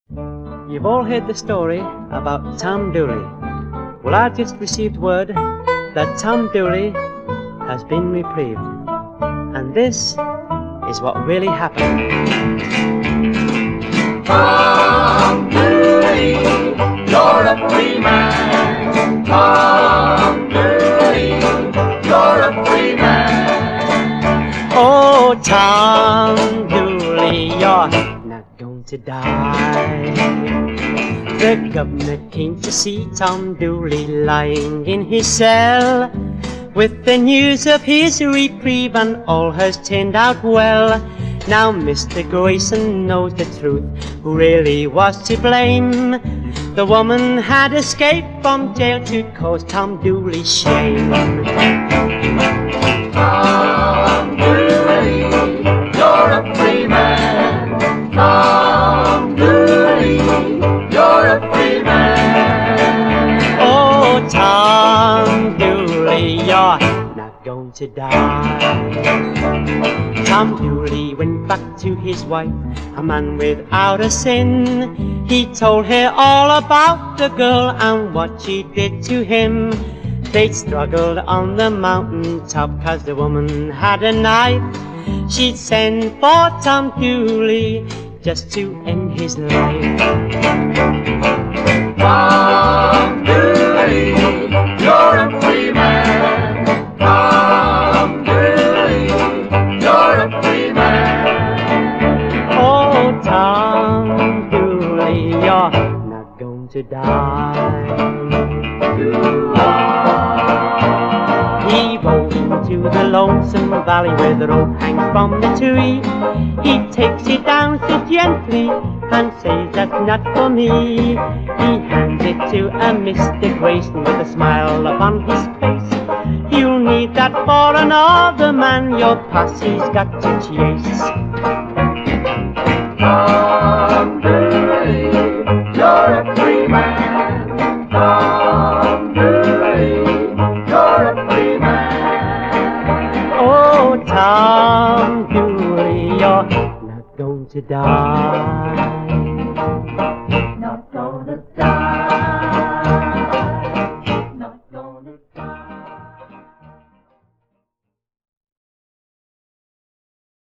You've all heard the story about Tom Dooley. Well, I just received word that Tom Dooley has been reprieved. And this is what really happened. Tom Dooley, you're a free man. Tom Dooley, you're a free man. Oh, Tom Dooley, you're not going to die. The governor came to see Tom Dooley lying in his cell, with the news of his reprieve, and all has turned out well. Now Mr. Grayson knows the truth, who really was to blame. The woman had escaped from jail to cause Tom Dooley shame. Tom Dooley, you're a free man. Tom Dooley, you're a free man. Oh, Tom Dooley, you're not going to die. Tom Dooley went back to his wife, a man without a sin. He told her all about the girl and what she did to him. They struggled on the mountain top 'cause the woman had a knife. She'd send for Tom Dooley just to end his life. Tom Dooley, you're a free man. Tom Dooley, you're a free man. Oh, Tom Dooley, you're not going to die. He rode into the lonesome valley where the rope hangs from the tree. He takes it down so gently and says, that's not for me. He hands it to a Mr. Grayson with a smile upon his face. You'll need that for another man your posse's got to chase. Tom Dooley, you're a free man. Tom Dooley, you're a free man. Oh, Tom Dooley, you're not going to die.